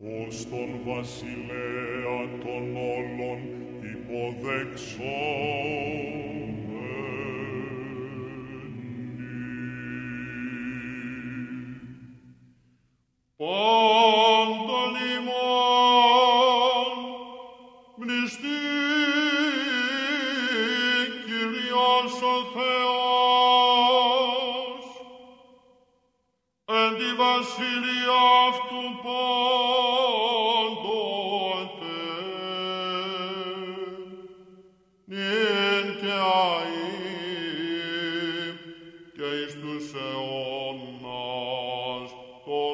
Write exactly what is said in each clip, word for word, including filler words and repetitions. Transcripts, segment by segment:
ως τον βασιλέα των όλων υποδεξόμενοι. Πάντων ημών μνηστή Κύριος ο Θεός, εν τη βασιλεία αυτού πάντοτε, νυν και αΐ και εις τους αιώνας των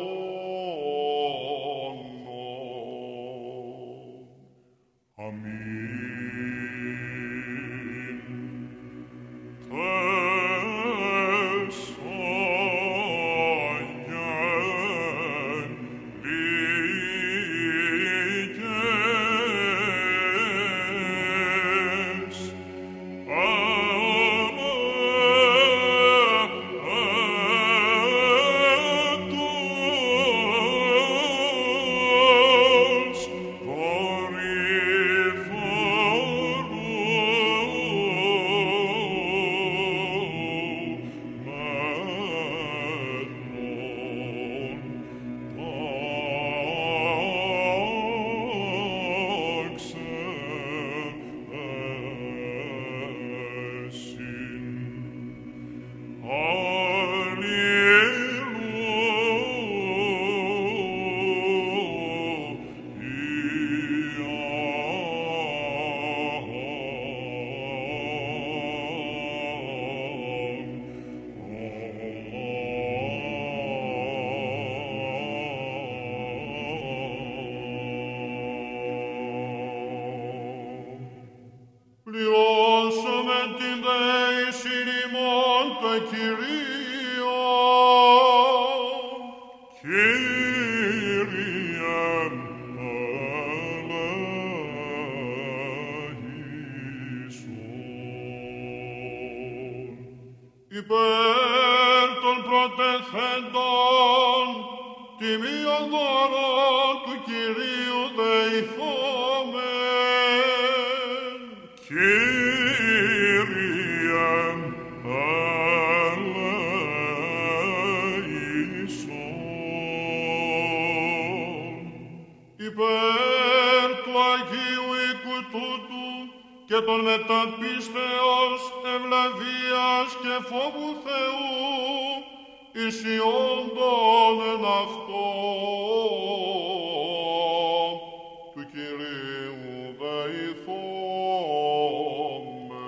αιώνων. Αμήν. Πληρώσαμε την δέησιν ημών το Κυρίο. Κύριε ελέησον. Υπέρ των πρωτεθέντων τιμίων δώρων του Κυρίου δεηθώμεν. Κύριε ελέησον. Υπέρ του Αγίου οίκου τούτου και των μεταπίστεως ευλαβίας και φόβου Θεού ισιόντων εν αυτό του Κυρίου δεηθώμε.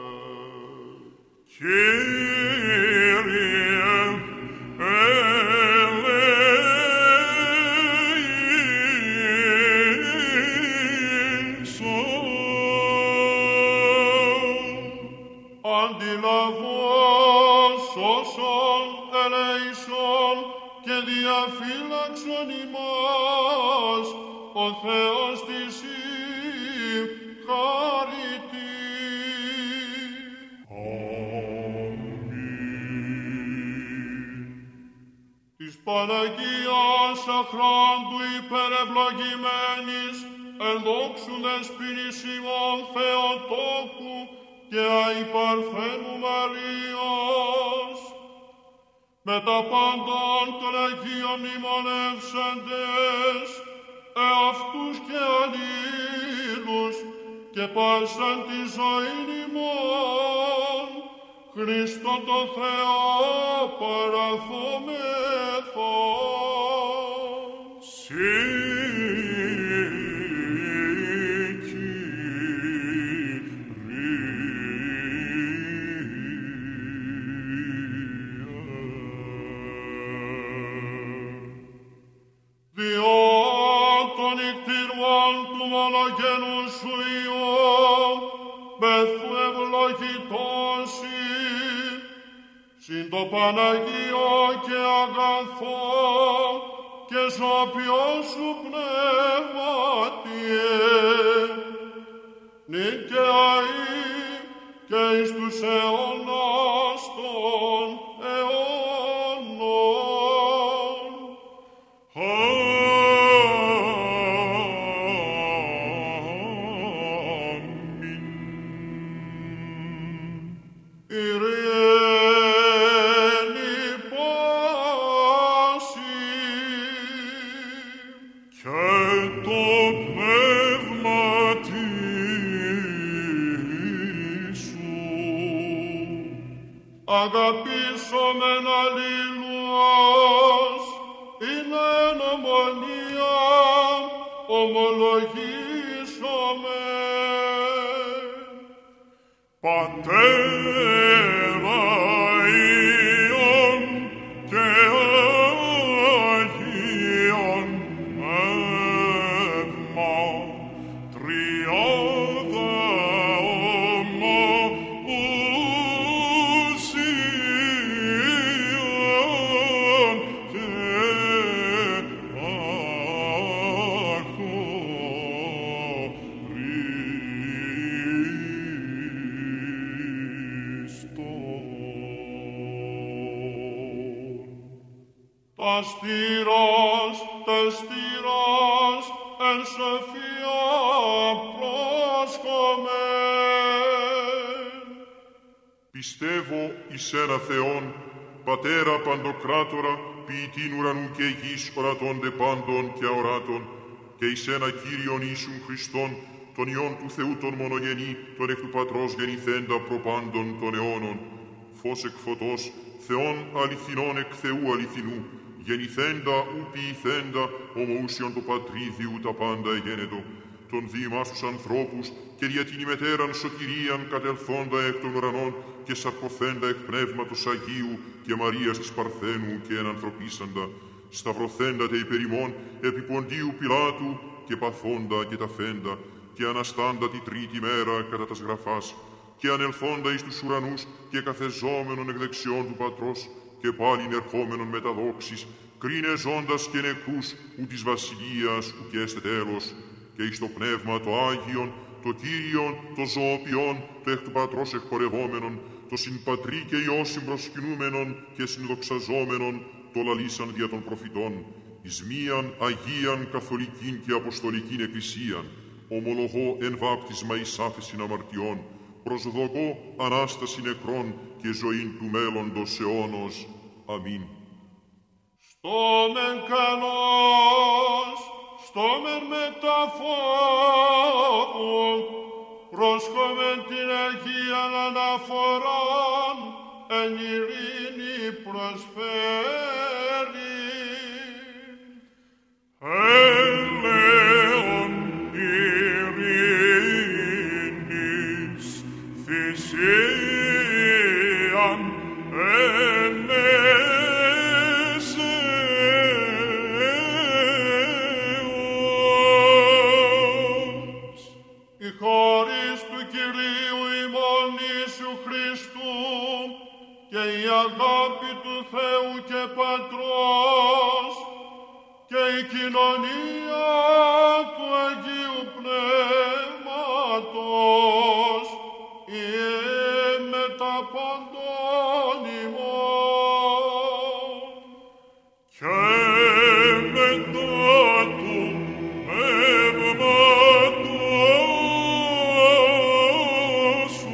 Κύριε ελέησον. Αντιλαβώς όσων ελέησον και διαφύλαξον ημάς ο Θεός της χαριτή. Αμήν. Της Παναγίας αχράντου υπερευλογημένης εν δόξου δεσποινής ημών Θεοτόκου και αϊπαρθένου Μαρίας, με τα πάντων των Αγίων μνημονεύσαντες, εαυτούς και αλλήλους, και πάσαν τη ζωήν ημών, Χριστό το Θεό παραθόμεθα. Διό των νικτήρων του μονογενού σου Υιού, μεθού ευλογητώσει, συν το Παναγίο και αγαθό και σώπιο σου πνεύματιε, νυν και αΐ και εις τους αιώνας των αιώνων. Αμήν. ευλογήσομαι. Πατέρα Υιόν και Αγίον Πνεύμα, τριάδα ομοουσίαν και τας στήρος, τας στήρος, εν σοφία πρόσκομεν. Πιστεύω εις ένα Θεόν, Πατέρα Παντοκράτορα, ποιητήν ουρανού και γης ορατώνται πάντων και αοράτων, και εις ένα Κύριον Ιησούν Χριστόν, τον Υιόν του Θεού τον μονογενή, τον εκ του Πατρός γεννηθέντα προπάντων των αιώνων, φως εκ φωτός, Θεόν αληθινών εκ Θεού αληθινού, γεννηθέντα ου ποιηθέντα, ομοούσιον το Πατρίδιου τα πάντα εγένετο, των διημάς τους ανθρώπους και δια την ημετέραν σωτηρίαν κατελθόντα εκ των ουρανών και σαρκωθέντα εκ Πνεύματος Αγίου και Μαρίας της Παρθένου και ενανθρωπίσαντα, σταυρωθέντα τε υπερ ημών επί Ποντίου Πιλάτου και παθόντα και ταφέντα και αναστάντα τη τρίτη μέρα κατά τας γραφάς και ανελθόντα εις τους ουρανούς και καθεζόμενον εκ δεξιών του Πατρός και πάλιν ερχόμενον με τα δόξης, κρίνε ζώντας και νεκρούς ου της βασιλείας ου και έστε τέλος, και εις το Πνεύμα το Άγιον, το Κύριον, το ζωοποιόν, το εκ του Πατρός εκπορευόμενον, το συμπατρί και Υιό συμπροσκυνούμενον και συνδοξαζόμενον, το λαλήσαν δια των προφητών, εις μίαν Αγίαν Καθολικήν και Αποστολικήν Εκκλησίαν, ομολογώ εν βάπτισμα εις άφεσιν αμαρτιών, προσδοκώ Ανάσταση νεκρών και ζωήν του μέλλοντος αιώνος. Αμήν. Στόμεν καλός, στόμεν μεταφόρου, προσκόμεν την Αγίαν αναφοράν, εν ειρήνη προσφέρει. Έλεον ειρήνης, θυσίαν ενέσεως. Η χώρις του Κυρίου ημών Ιησού Χριστού και η αγάπη του Θεού και Πατρός και η κοινωνία του Αγίου Πνεύματος ιε με τα παντών ημών. Και μετά του πνεύματος σου.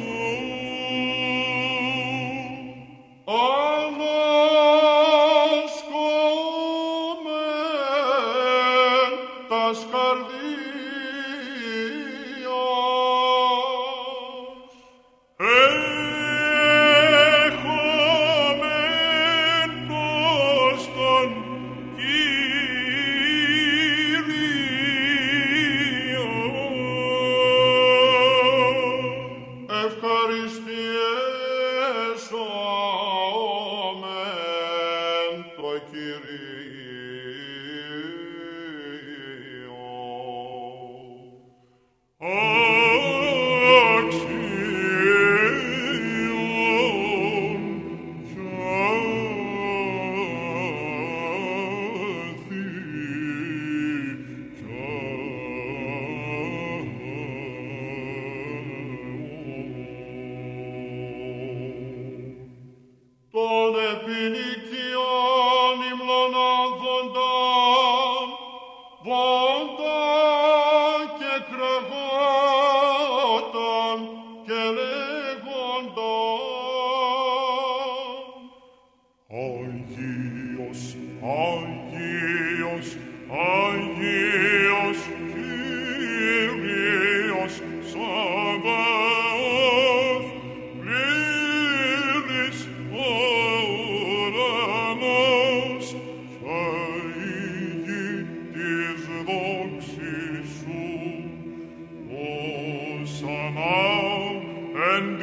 Ανασκόμεν τας καρδίας. Έχομεν προς τον Κύριον. Ευχαριστιέσομεν το Κυρίο. Αξίον Των επινοικιών υμνονάδονταν, βόντα και κραγόταν και λέγονταν. Αγίος, Αγίος, Αγίος, Κύριος Σαββαώθ, πλήρης ο ουρανός και η γη της δόξης σου.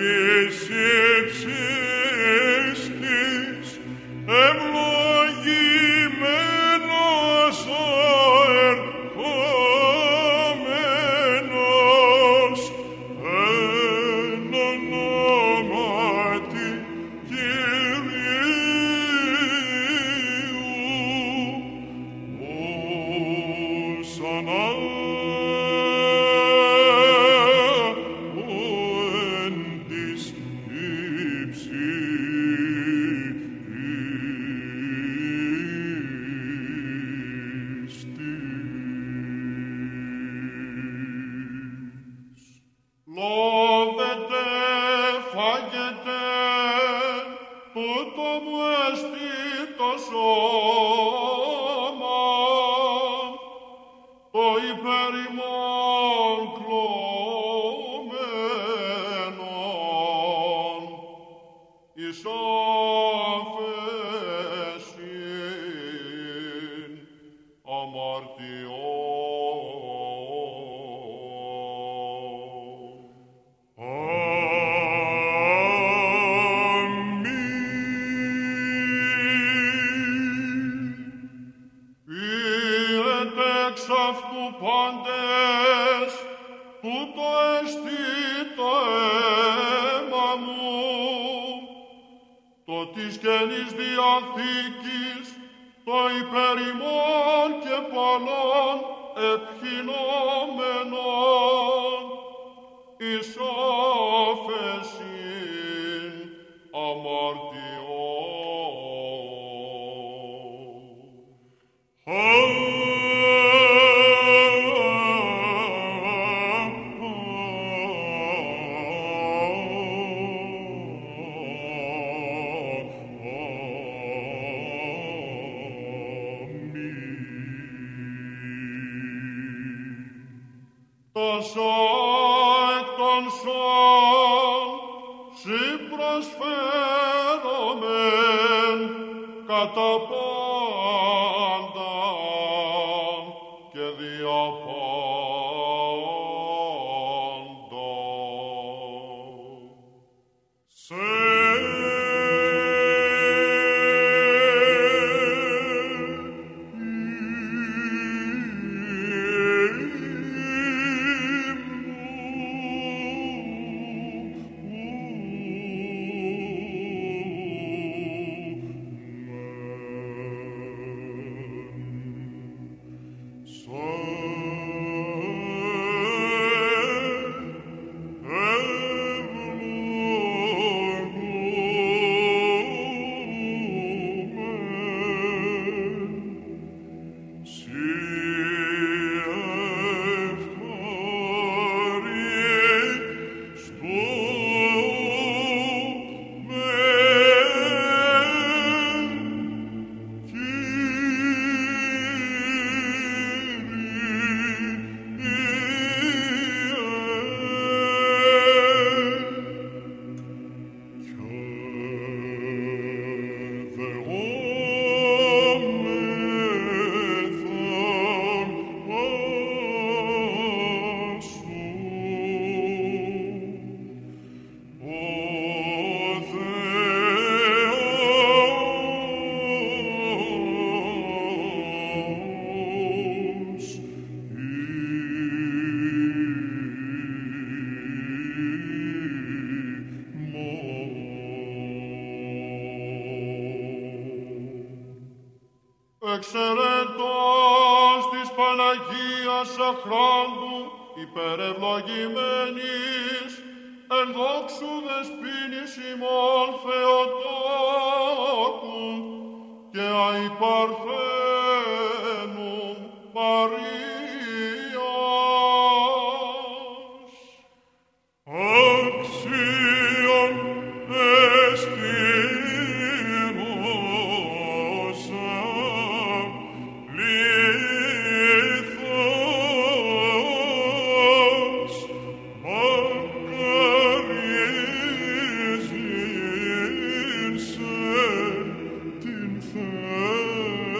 εξαιρετός της Παναγίας αχράντου υπερευλογημένης, εν δόξου δεσποίνης ημών Θεοτόκου και αϊπαρθένου Μαρίας. Αξίον εστίνοσα λίθος μακαρίζειν σε την Θεό.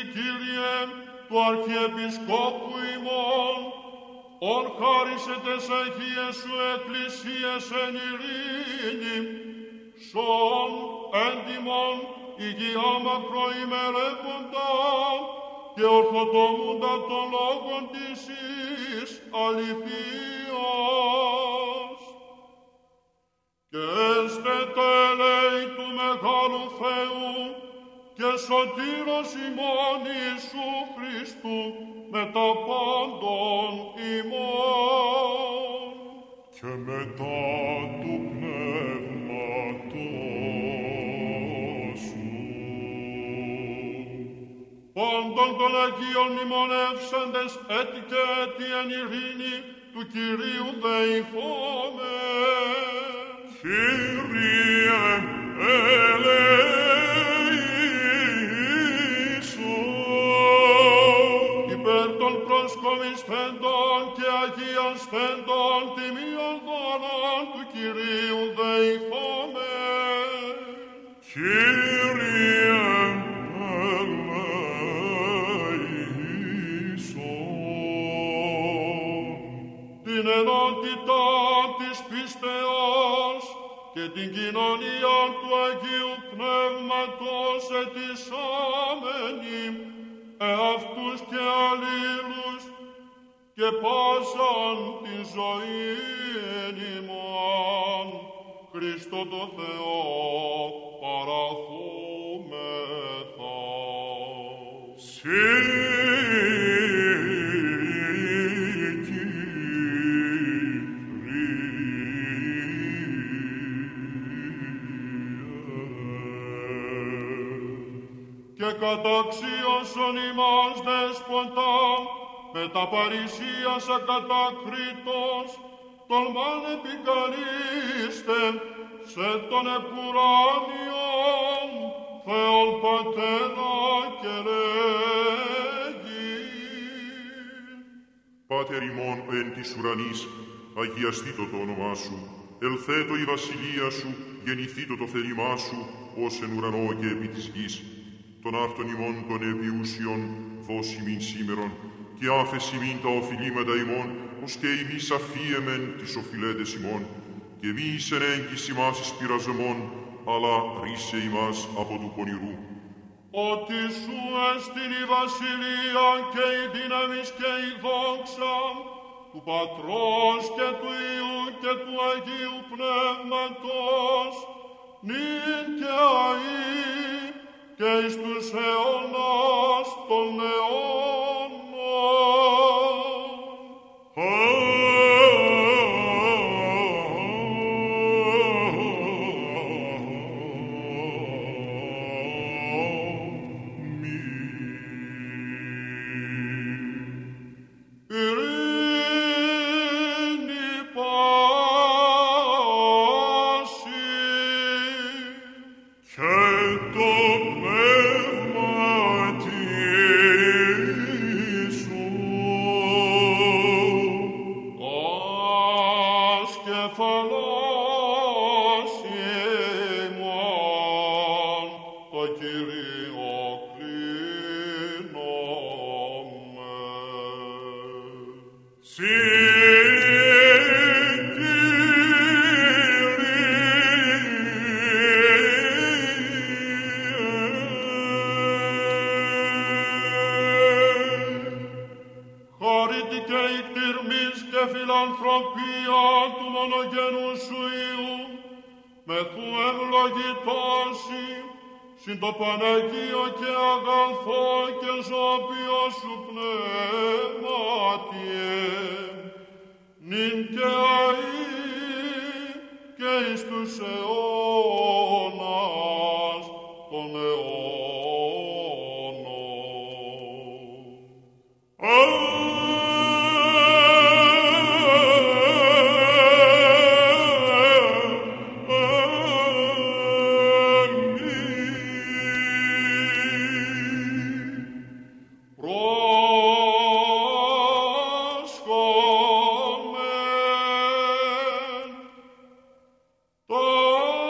Κύριε, του Αρχιεπισκόπου ημών, ον χάρισετες Αγίες σου εκκλησίες εν ειρήνη, σον έντιμον υγεία μακροημερεύοντα και ορθοτομούντα των λόγων της εις αληθείας. Και έστε τα ελέη του Μεγάλου Θεού και σωτήρος ημών Ιησού Χριστού με τα πάντων ημών. Και μετά του πνεύματός σου. Πάντων των Αγίων μνημονεύσαντες έτη και έτη εν ειρήνη του Κυρίου δεηθώμε. Κύριε ελέησον. Υπέρ των προσκομισθέντων και αγιασθέντων τιμίων δώρων του Κυρίου δεηθώμε. Κύριε ελέησον. Την ενότητα της πίστεως και την κοινωνία του Αγίου Πνεύματος ετισάμενη, εαυτούς και αλλήλους και πάσαν την ζωήν ημών, Χριστό το Θεό παραθούμεθα. Και καταξίωσον ημάς δέσποτα, με τα παρησίας ακατακρίτως, τον μάν επικαλείστε, σε τον επουράνιον, Θεόν Πατέρα και λέγει. Πάτερ ημών εν της ουρανής, αγιαστήτω το όνομά σου, ελθέτω η βασιλεία σου, γεννηθήτω το θέλημά σου, ως εν ουρανό και επί της γης. Τον άρτον ημών των επιούσιων δώσει μην σήμερον, και άφεση μην τα οφειλήματα ημών, ως και ημείς αφίεμεν τις οφειλέτες ημών, και μη εις εν έγκυς ημάς εις πειραζεμόν, αλλά ρίσε ημάς από του πονηρού. Ότι σου έστειν η βασιλεία και η δύναμις και η δόξα, του Πατρός και του Υιού και του Αγίου Πνεύματος, νυν και αεί, και εις τους αιώνας των αιώνων. Φιλανθρωπία του μονογενού σου Υιού, με του ευλογητώσει, συν το Παναγίο και αγαθό και ζώπιο σου πνεύματιε, νυν και αεί και εις τους αιώνας των αιώνων. Oh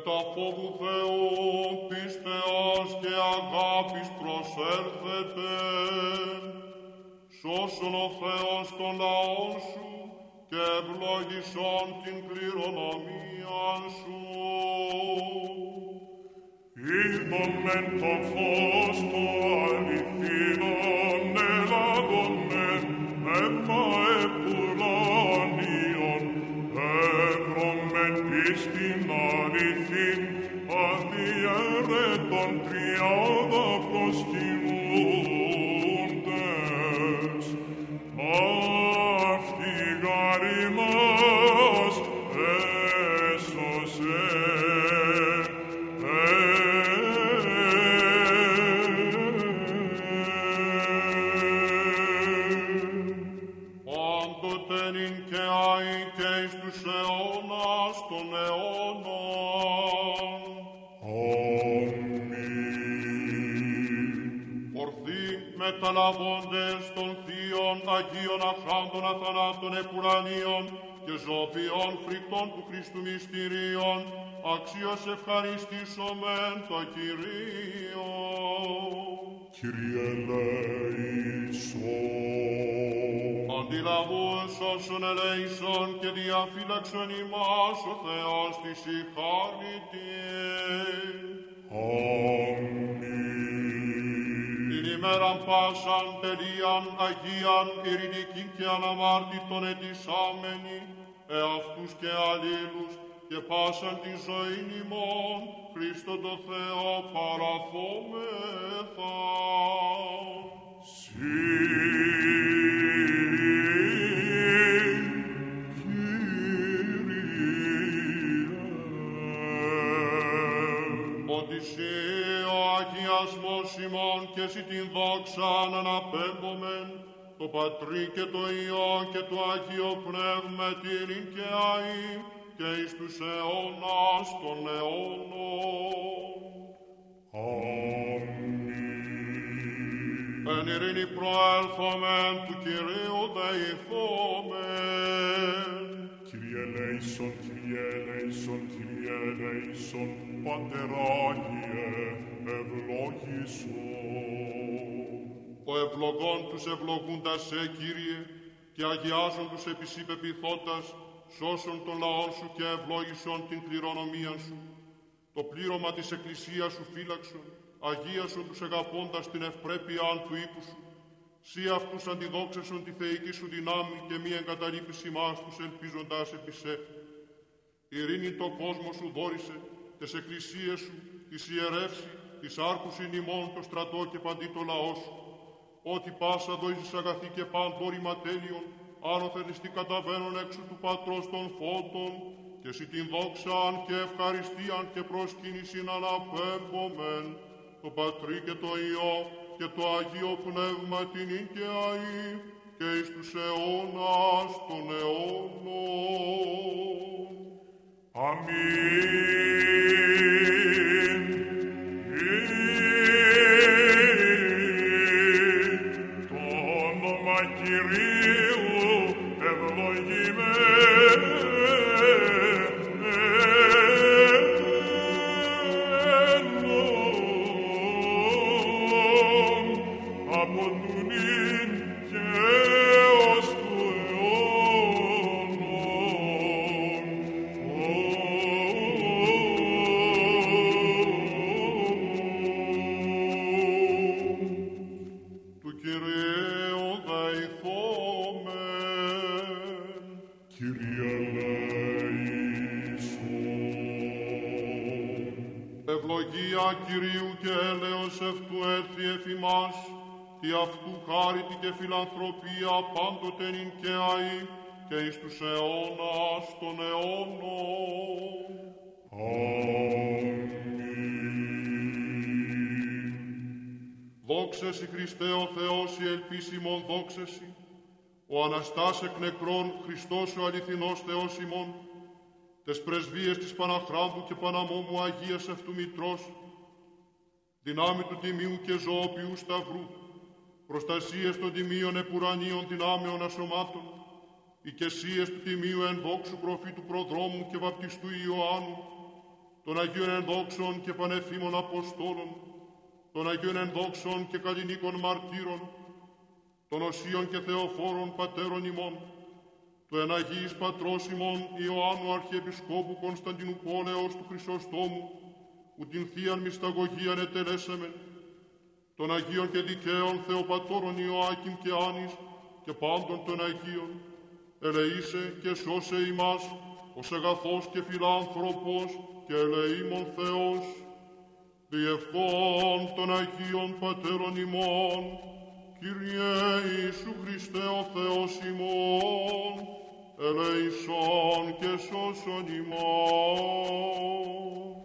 τα φόβου Θεού, πίστεως και αγάπης προσέρθετε. Σώσον ο Θεός των λαών σου και ευλόγησον την κληρονομία σου. Είδον μεν το φως το αληθινόν έλαβον μεν αίμα επουράνιον, εύρον μεν πίστην αληθήν αδιαιρέτων τριάδα προσκυνούντες. Αυτή γάρη μας έσωσε. Μεταλαβώντες των θείων Αγίων αχράντων αθανάτων επουρανίων και ζωοποιών φρικτών του Χριστού μυστηρίων, αξίως ευχαριστήσομεν το Κυρίο. Κύριε ελέησον. Αντιλαβούς όσων ελέησον και διαφύλαξον ημάς ο Θεός της η χάρητη. Ημέραν πάσαν τελείαν Αγίαν ειρηνική και αναμάρτητον ετισάμενη, εαυτούς και αλλήλους και πάσαν τη ζωή ημών, Χριστό το Θεό παραθόμεθα. Συ, ημών και εσύ την δόξαν αναπέμπομεν, το Πατρί και το Υιό και το Αγίο Πνεύμα την και αΐ και εις τους αιώνας των αιώνων. Αμήν. Εν ειρήνη προέλθομεν του Κυρίου δεηθόμεν. Κύριε ελέησον, Κύριε ελέησον, Κύριε ελέησον, Πατεράγιε, ευλόγησον. Ο ευλογών τους ευλογούντας σε, Κύριε, και αγιάζον τους επί σοι πεποιθώντας, σώσον των λαών σου και ευλόγησον την κληρονομία σου. Το πλήρωμα της Εκκλησίας σου φύλαξον, αγίασον τους αγαπώντας την ευπρέπεια του οίκου σου. Σύ αυτούς αντιδόξεσον τη θεϊκή σου δυνάμει και μη εγκαταλείπεις ημάς τους ελπίζοντας επί σε. Ειρήνη το κόσμο σου δόρισε, τες εκκλησίες σου, της ιερεύση, της άρχουσιν ημών το στρατό και παντί το λαό σου. Ότι πάσα δόησης αγαθή και παντόρημα τέλειον, άνωθεν εις την καταβαίνον έξω του Πατρός των φώτων, και εσύ την δόξαν και ευχαριστίαν και προσκύνησιν αναπέμπομεν, το Πατρί και το Υιό και το Αγίο Πνεύμα την και αΐ και εις τους αιώνας των αιώνων. Αμήν. Το όνομα Κυρίου ευλογημένον από του νυν και ως του Ευλογία Κυρίου και έλεος αυτού έρθει εφ' ημάς, τι αυτού χάριτη και φιλανθρωπία πάντοτε νυν και αΐ και εις τους αιώνας των αιώνων. Αμήν. Δόξεσι Χριστέ ο Θεός η ελπίσιμον δόξεσι, ο Αναστάς εκ νεκρών Χριστός ο αληθινός Θεός ημών, τες πρεσβείες της Παναχράντου και Παναμόμου Αγίας αυτού Μητρός, δυνάμει του τιμίου και ζωοποιού σταυρού, προστασίες των τιμίων επουρανίων δυνάμεων ασωμάτων, οικεσίες του τιμίου εν δόξου προφήτου προδρόμου και βαπτιστού Ιωάννου, των Αγίων ενδόξων και πανεφήμων Αποστόλων, των Αγίων ενδόξων και καλλινίκων μαρτύρων, των οσίων και θεοφόρων πατέρων ημών, του εν Αγίης Πατρός ημών Ιωάννου Αρχιεπισκόπου Κωνσταντινού Πόλεως του Χρυσοστόμου, που την Θείαν Μυσταγωγίαν ετελέσαμεν, των Αγίων και δικαίων Θεοπατώρων Ιωάκην και Άνης και πάντων των Αγίων, ελεήσε και σώσε ημάς, ως αγαθός και φιλάνθρωπος και ελεήμων Θεός, διευθών των Αγίων Πατέρων ημών, Κύριε Ιησού Χριστέ ο Θεός ημών, ελεησόν και σώσον ημών.